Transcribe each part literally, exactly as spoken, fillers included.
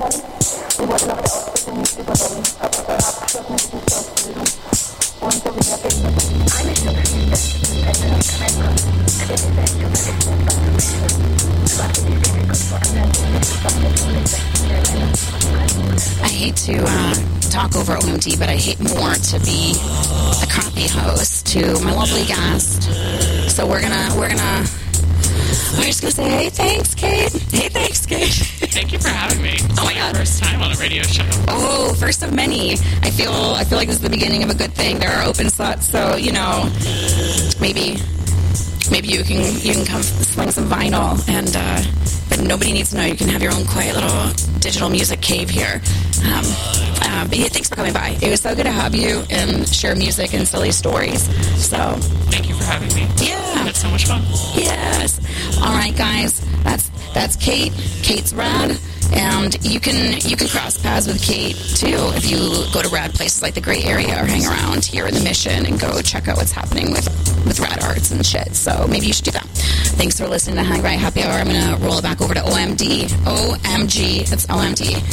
I hate to uh, talk over O M D, but I hate more to be a copy host to my lovely guest. So we're gonna, we're gonna, we're just gonna say, hey, thanks, Kate. Hey, thanks, Kate. Thank you for having me. Oh my God. First time on a radio show. Oh, first of many. I feel, I feel like this is the beginning of a good thing. There are open slots, so you know, maybe, maybe you can, you can come sling some vinyl, and uh, but nobody needs to know. You can have your own quiet little digital music cave here. Um, uh, but yeah, thanks for coming by. It was so good to have you and share music and silly stories. So thank you for having me. Yeah, it's so much fun. Yes. All right, guys. That's that's Kate. Kate's rad. And you can you can cross paths with Kate, too, if you go to rad places like the Gray Area or hang around here in the Mission and go check out what's happening with, with rad arts and shit. So maybe you should do that. Thanks for listening to Hang Right Happy Hour. I'm going to roll it back over to O M D. O M G. It's O M D.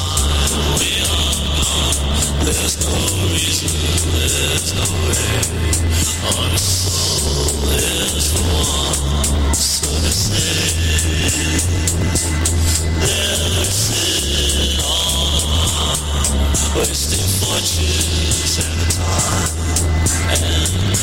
There's no reason, there's no way. Our soul is one, so to say. Let's sit on, wasting fortunes and time and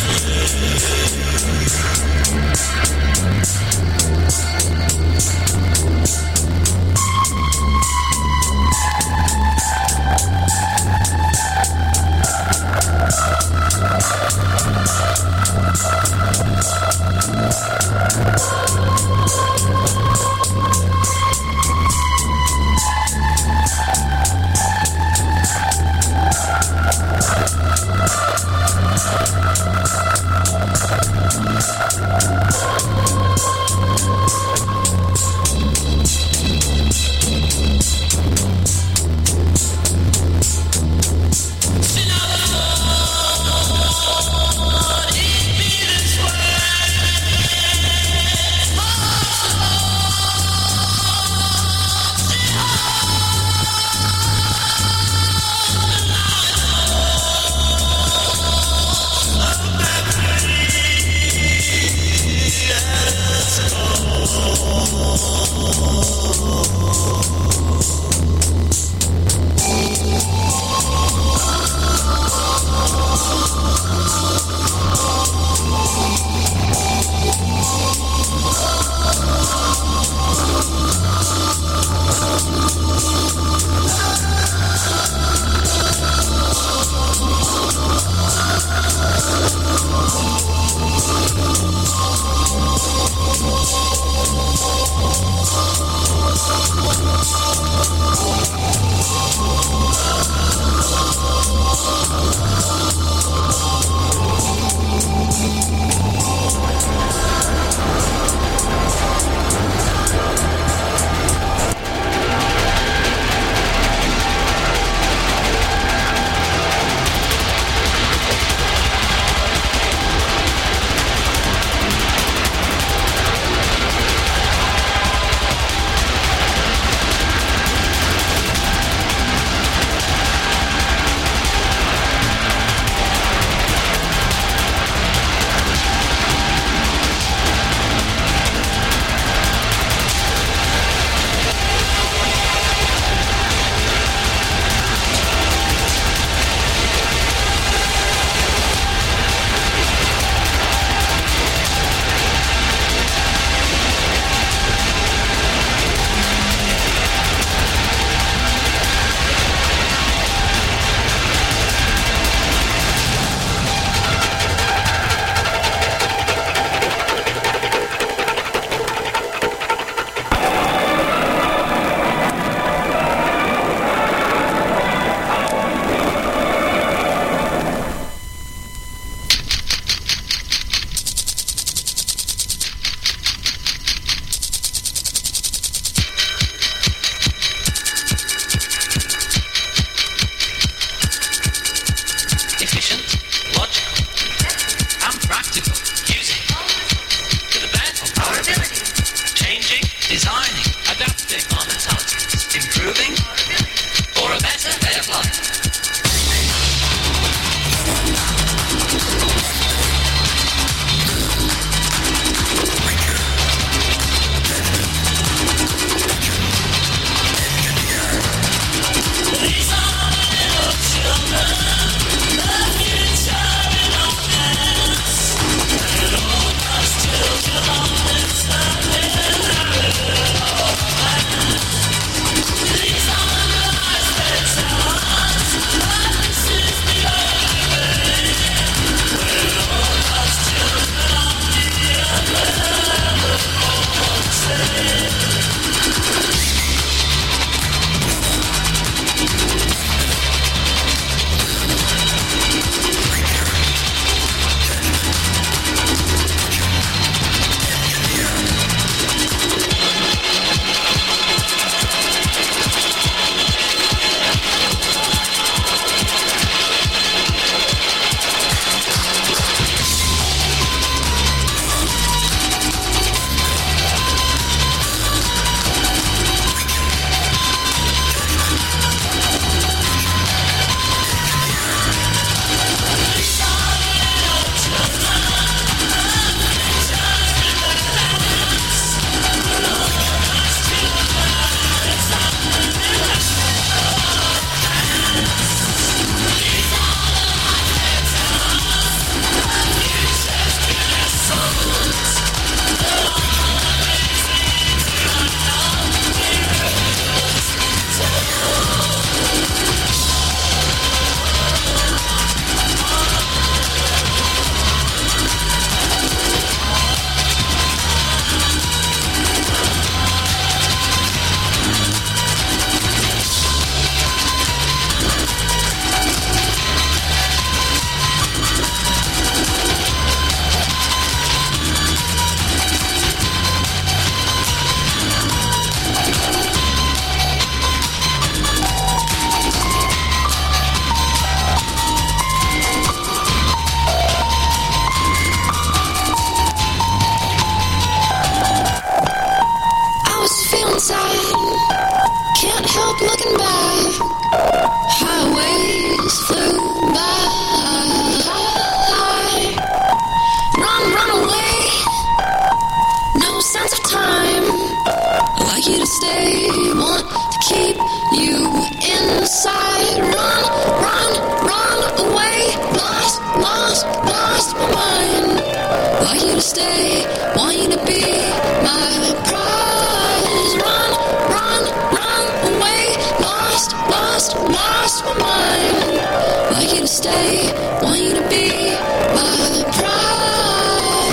inside. Run, run, run away. Lost, lost, lost my mind. Want you to stay, want you to be my prize. Run, run, run away. Lost, lost, lost my mind. Want you to stay, want you to be my prize.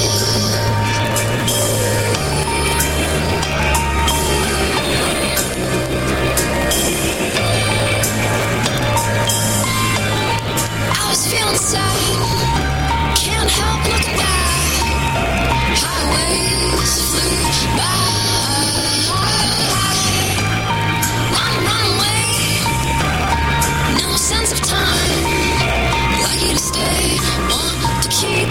I was feeling sad, can't help looking back. Highways flew by. Run, run away, no sense of time. Like you to stay, want to keep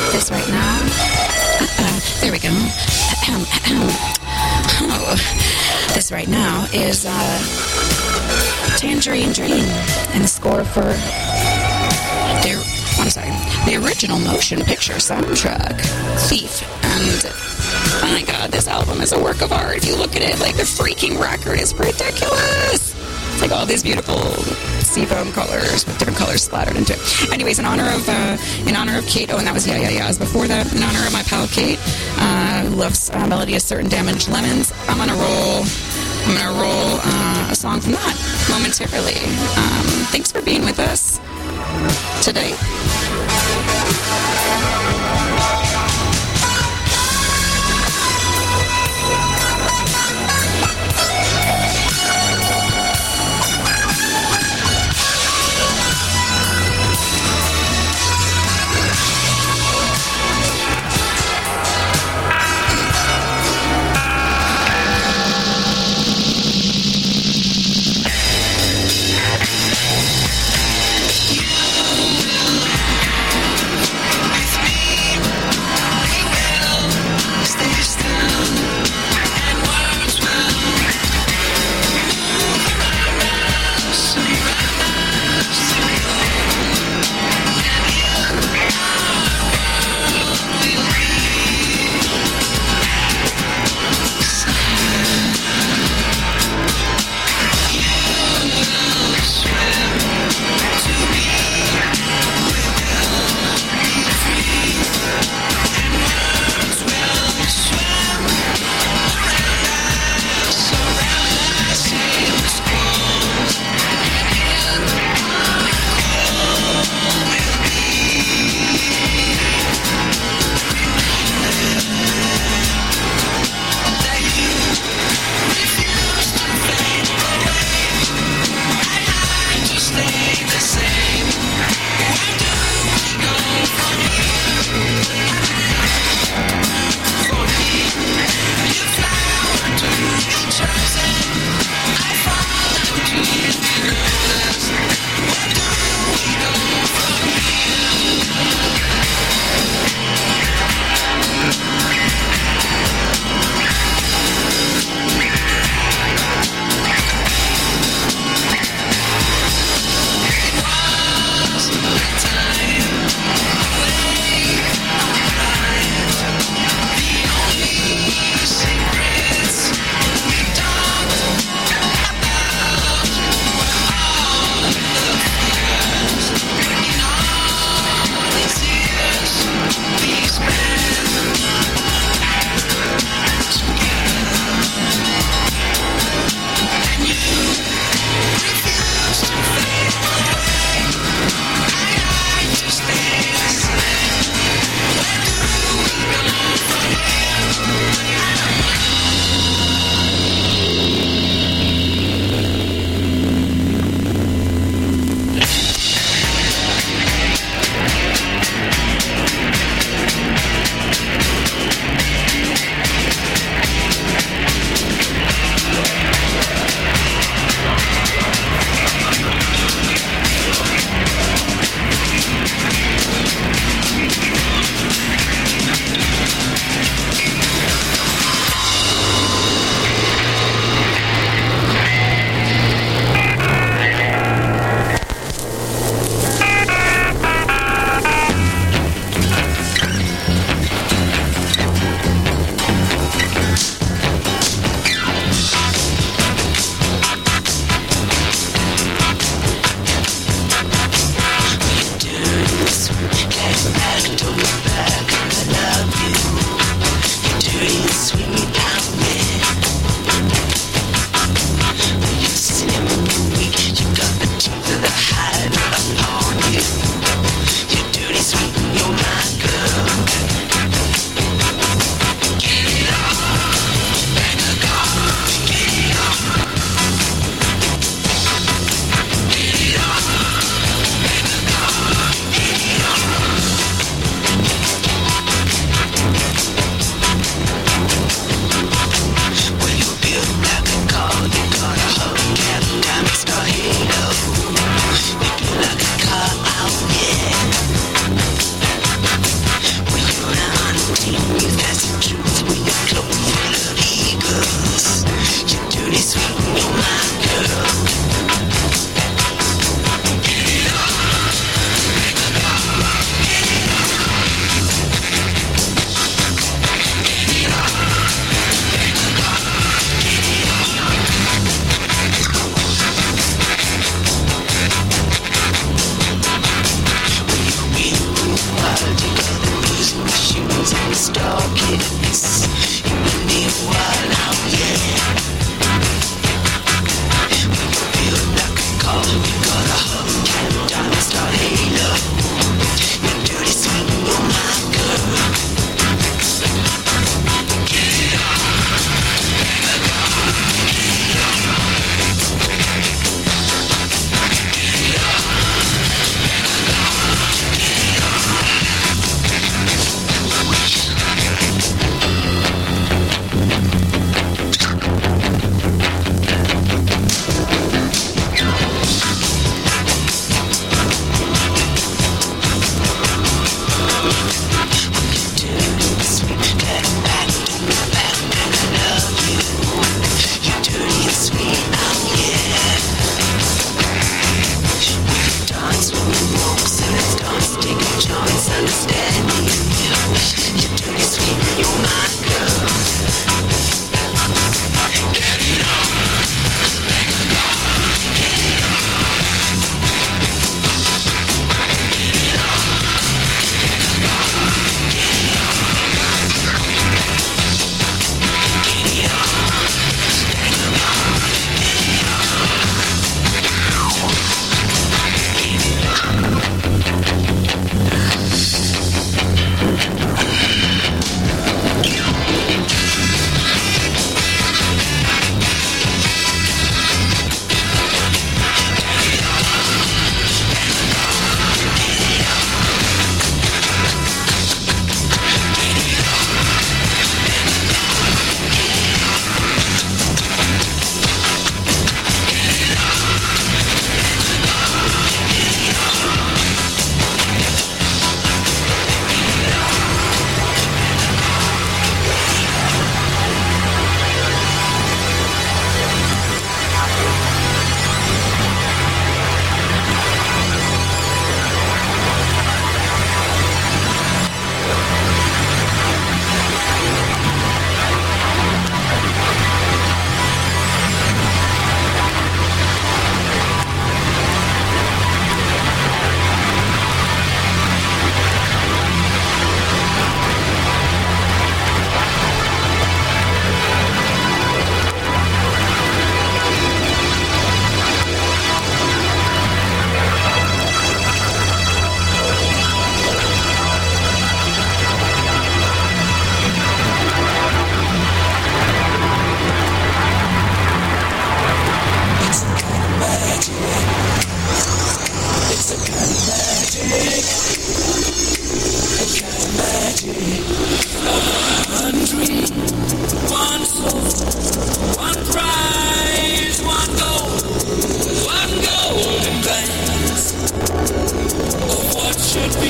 this right now. Uh, there we go. Oh, this right now is uh, Tangerine Dream, and the score for the I'm sorry, the original motion picture soundtrack, Thief. And oh my God, this album is a work of art. If you look at it, like the freaking record is ridiculous. It's like all these beautiful seafoam colors with different colors splattered into it. Anyways, in honor of uh, in honor of Kate, oh, and that was Yeah Yeah Yeahs. Before that, in honor of my pal Kate, uh, who loves uh, Melody of Certain Damaged Lemons, I'm gonna roll. I'm gonna roll uh, a song from that momentarily. Um, thanks for being with us today.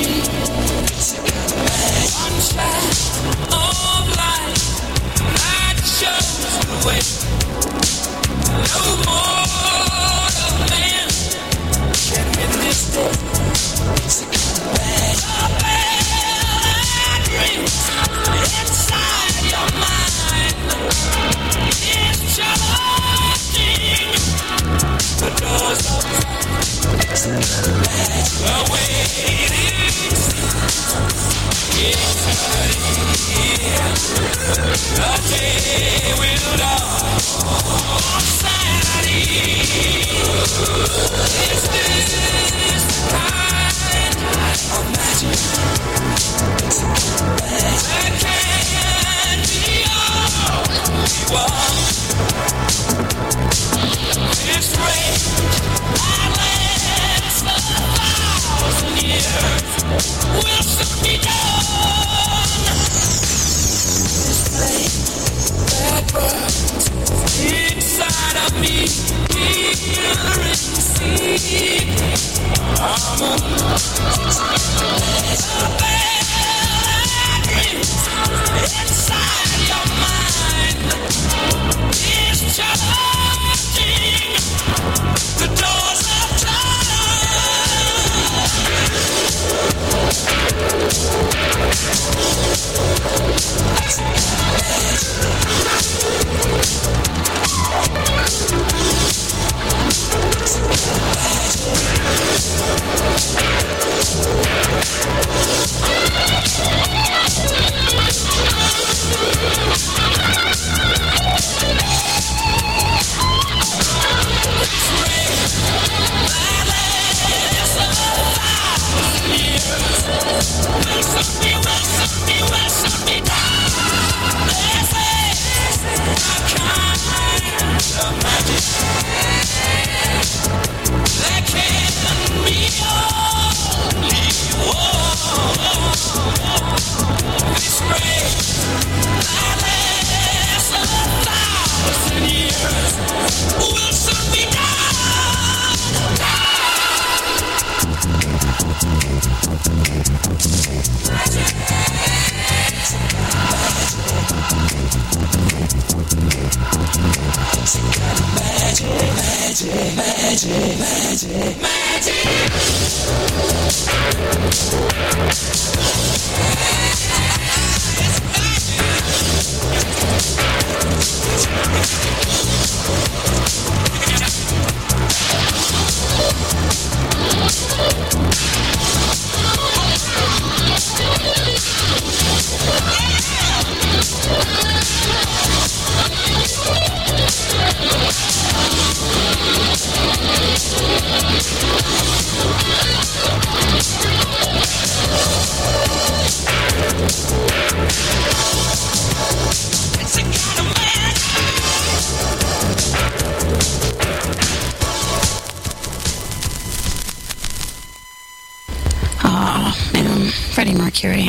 Freddie Mercury.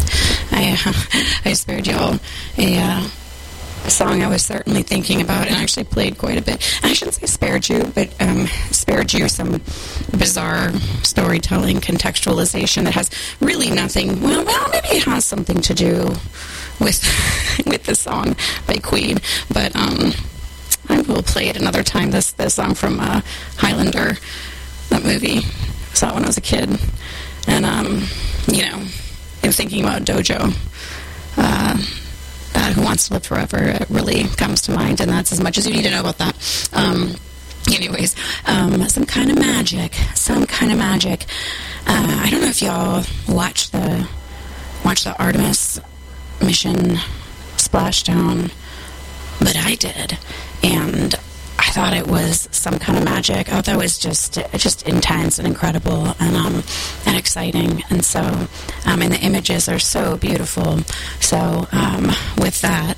I, uh, I spared y'all a, uh, a song I was certainly thinking about and actually played quite a bit. I shouldn't say spared you, but um, spared you some bizarre storytelling, contextualization that has really nothing, well, well maybe it has something to do with with the song by Queen, but um, I will play it another time. This, this song from uh, Highlander, that movie. I saw it when I was a kid. And, um, you know, I'm thinking about Dojo. Uh, that Who Wants to Live Forever, it really comes to mind, and that's as much as you need to know about that. Um, anyways, um, some kind of magic. Some kind of magic. Uh, I don't know if y'all watch the, watch the Artemis mission splashdown, but I did. And I thought it was some kind of magic. I thought that was just just intense and incredible and um and exciting. And so, um, and the images are so beautiful. So, um, with that,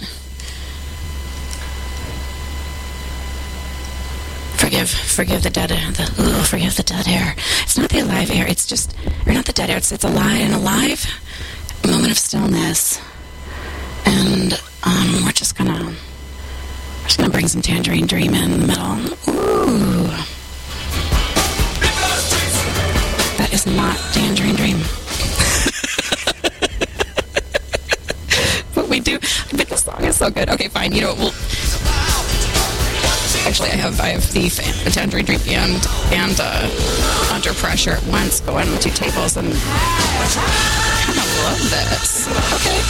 forgive forgive the dead the ooh, forgive the dead air. It's not the alive air. It's just or not the dead air. It's it's alive and alive. A moment of stillness, and um, we're just gonna. I'm just going to bring some Tangerine Dream in the middle. Ooh. That is not Tangerine Dream. so good. Okay, fine. You know what? We'll actually, I have I have Thief and Tangerine Dream and and uh, Under Pressure at once going on two tables, and I kind of love this. Okay.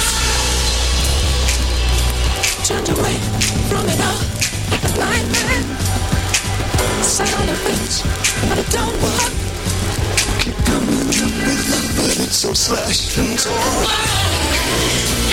Turned away from it all, like a blind man. Sat on the fence, but it don't work. Keep coming up with love, but it's so slashed and torn.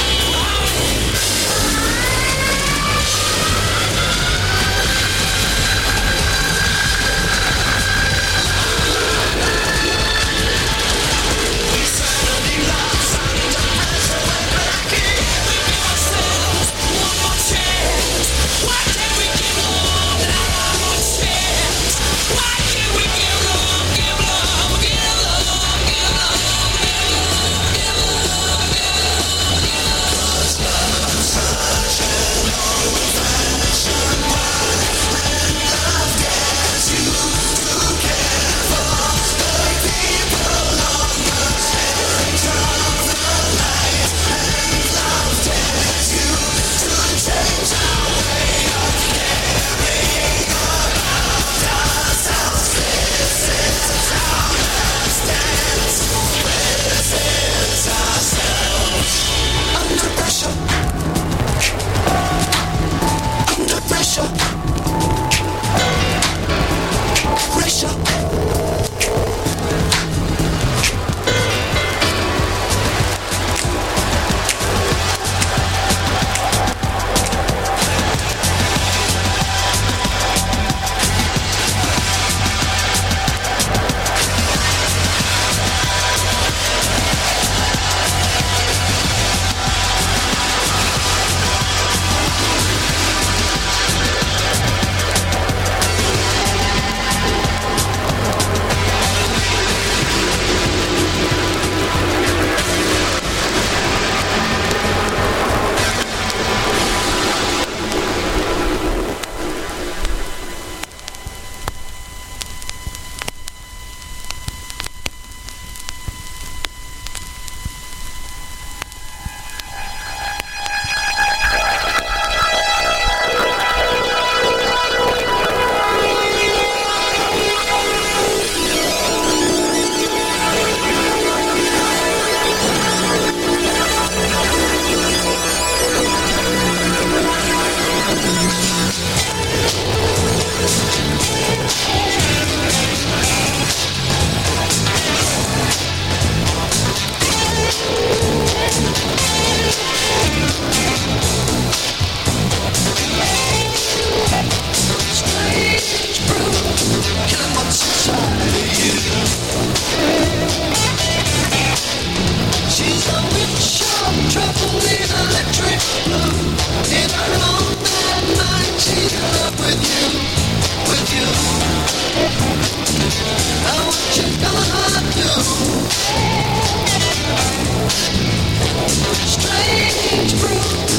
Strange brew.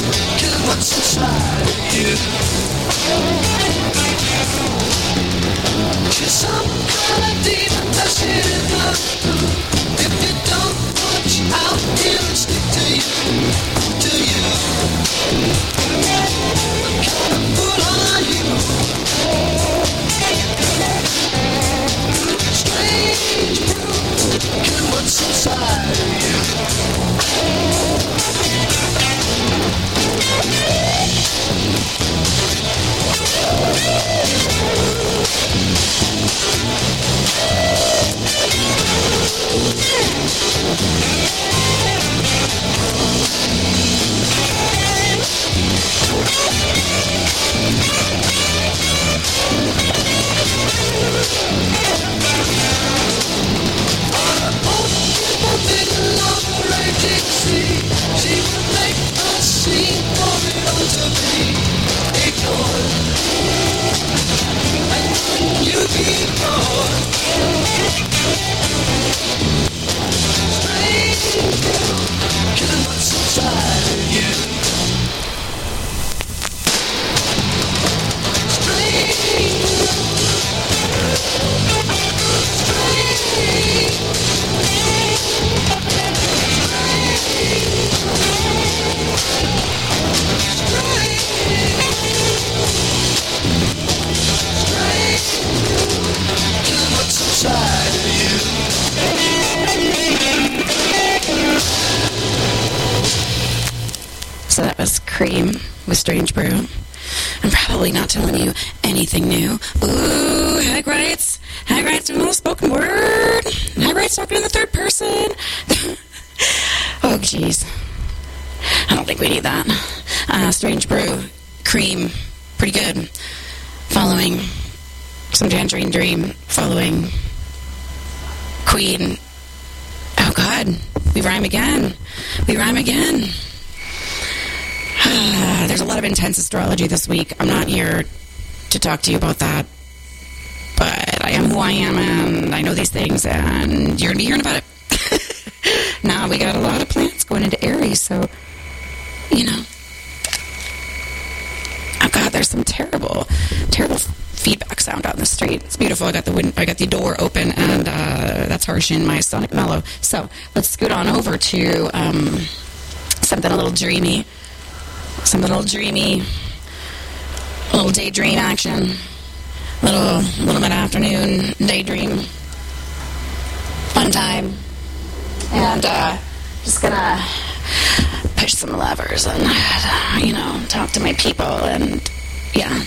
So that was Cream with Strange Brew. I'm probably not telling you anything new. Ooh, Hag Wrights. Hag Wrights doing a little spoken word. Hag Wrights talking in the third person. Oh, jeez. I don't think we need that. Uh, Strange Brew, Cream, pretty good. Following some Tangerine Dream. Following Queen. Oh, God. We rhyme again. We rhyme again. There's a lot of intense astrology this week. I'm not here to talk to you about that. But I am who I am, and I know these things, and you're going to be hearing about it. Now, we got a lot of planets going into Aries, so, you know. Oh, God, there's some terrible, terrible feedback sound out in the street. It's beautiful. I got the wind, I got the door open, and uh, that's harsh in my sonic mellow. So, let's scoot on over to um, something a little dreamy. Some little dreamy, little daydream action, little little mid-afternoon daydream, fun time, and uh, just gonna push some levers and uh, you know talk to my people and yeah.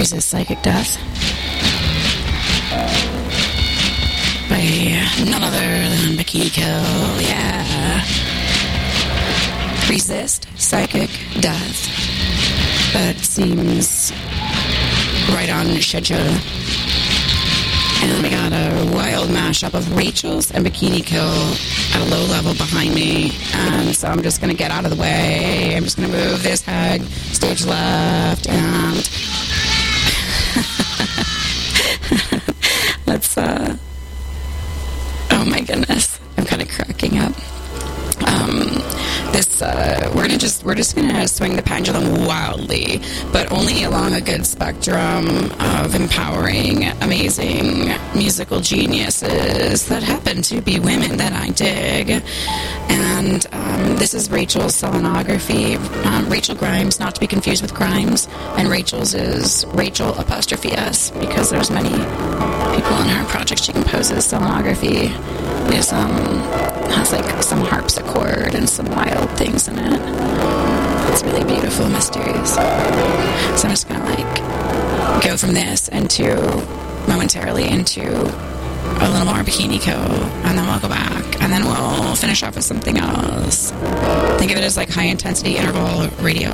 Resist Psychic Death by none other than Bikini Kill. Yeah. Resist Psychic Death. That seems right on schedule. And we got a wild mashup of Rachel's and Bikini Kill at a low level behind me. And so I'm just going to get out of the way. I'm just going to move this head stage left. And let's, uh, oh my goodness. I'm kind of cracking up. Um, this, uh, we're gonna just, we're just gonna swing the pendulum wildly, but only along a good spectrum of empowering, amazing musical geniuses that happen to be women that I dig. And, um, this is Rachel's Selenography. Um, Rachel Grimes, not to be confused with Grimes, and Rachel's is Rachel apostrophe S, because there's many people in her project she composes. Selenography is, um, has like some harpsichord and some wild things in it. It's really beautiful, mysterious. So I'm just gonna like go from this into momentarily into a little more Bikini Kill, and then we'll go back, and then we'll finish off with something else. Think of it as like high intensity interval radio.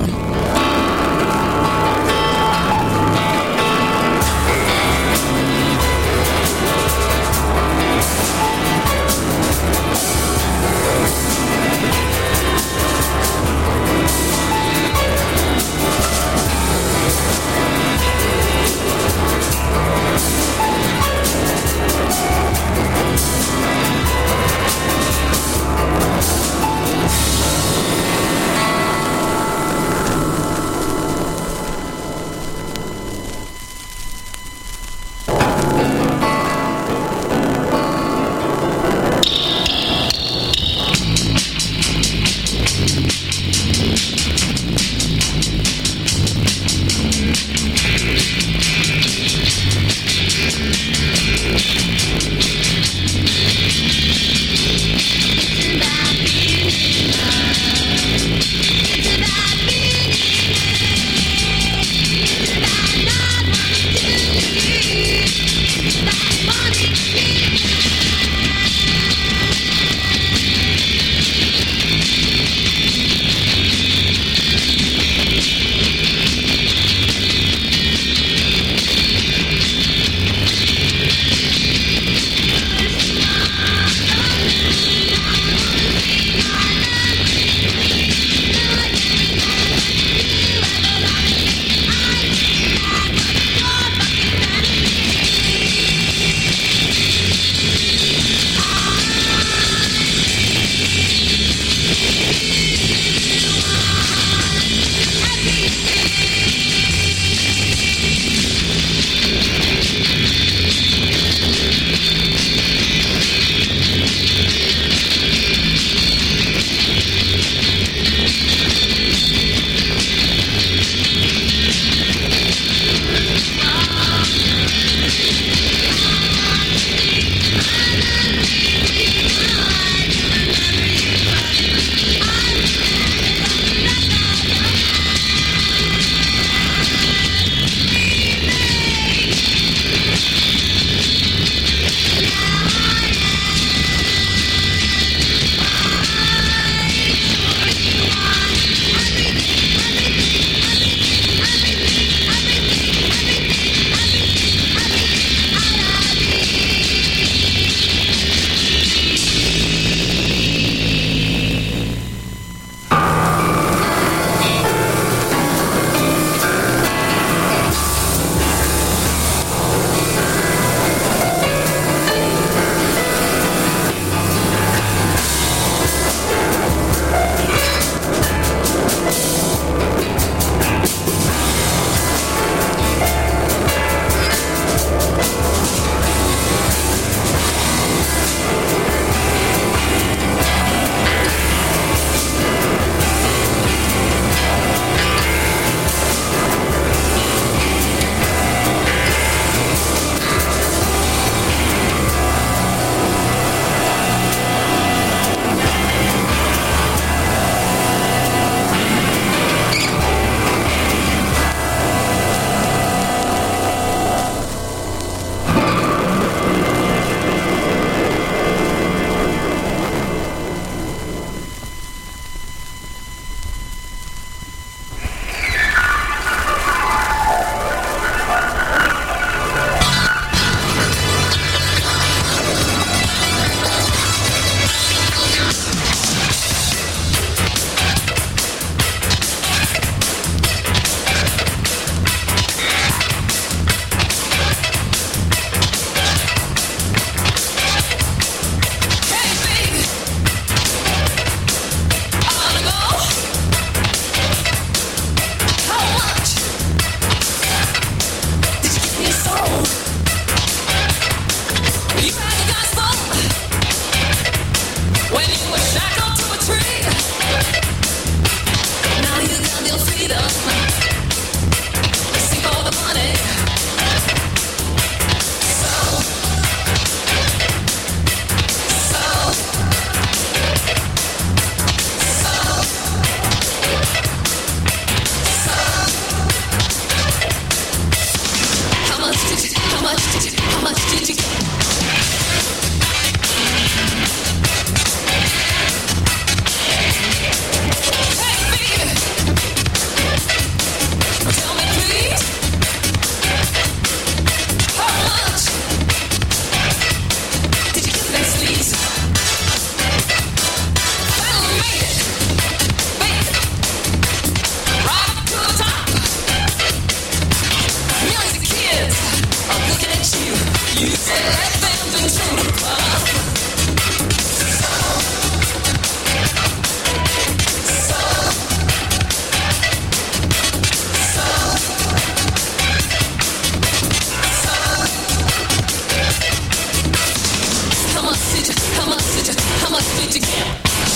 did you, how much did you, how much did you get?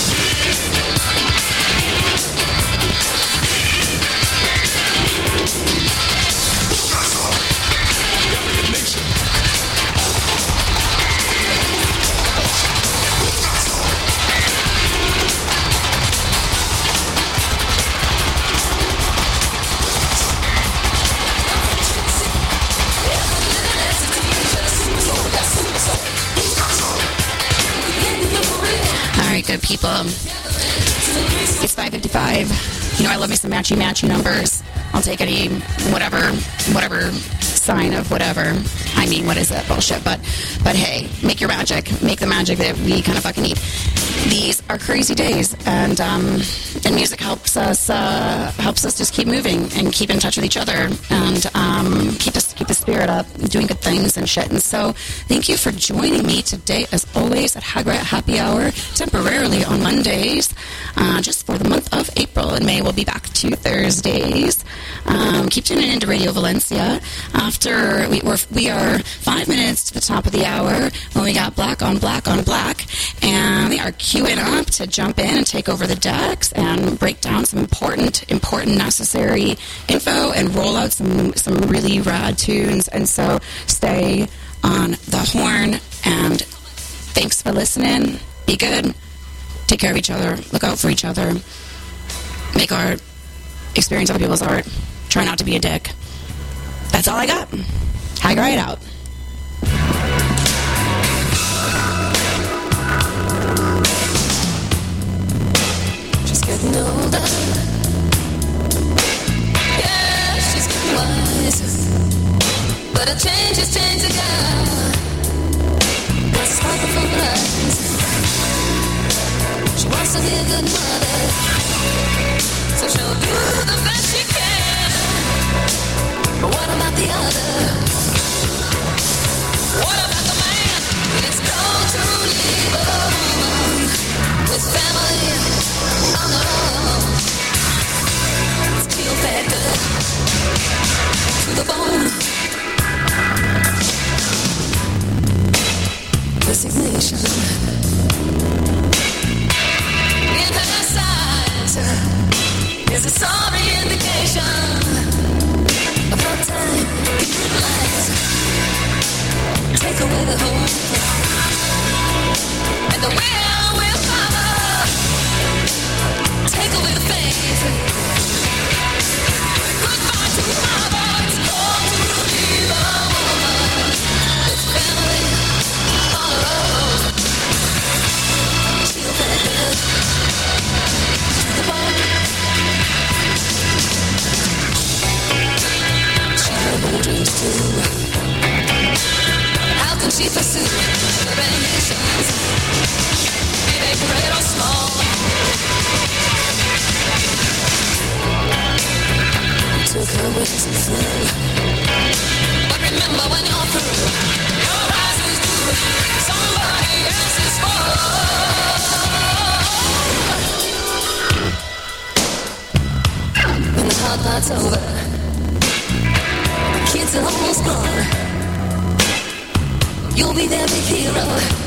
All right, good people. It's five fifty-five. You know, I love me some matchy matchy numbers. I'll take any whatever whatever sign of whatever. I mean, what is that bullshit? But but hey, make your magic. Make the magic that we kind of fucking need. These are crazy days, and um, and music helps us uh, helps us just keep moving and keep in touch with each other and um, keep us keep the spirit up, doing good things and shit. And so, thank you for joining me today, as always, at Hagra Happy Hour, temporarily on Mondays, uh, just for the month of April. In May, we'll be back to Thursdays. Um, keep tuning into Radio Valencia. After we we're, we are five minutes to the top of the hour, when we got Black on Black on Black, and we are queuing up to jump in and take over the decks and break down some important, important, necessary info and roll out some some really rad tunes. And so stay on the horn, and thanks for listening. Be good. Take care of each other. Look out for each other. Make art. Experience other people's art. Try not to be a dick. That's all I got. Hang right out. She's getting older. Yeah, she's getting wiser. But a change has changed the girl. That's a sparkle from her eyes. She wants to be a good mother, so she'll do the best she can. But what about the other? What about the man? It's cold to leave a woman with family on her own. Steel factor to the bone. Resignation in her sight is a sorry indication of her time in life. Take away the hope, and the will will follow. Take away the faith. Goodbye to mother. It's hard to leave a woman with family on her own. She'll get good to the bone. She had no dreams too. How can she pursue her ambitions? Be they great or small? Took her wings and flew. But remember, when you're through, your eyes is blue. Somebody else is for. When the hard part's over, the kids are almost gone. You'll be their big hero.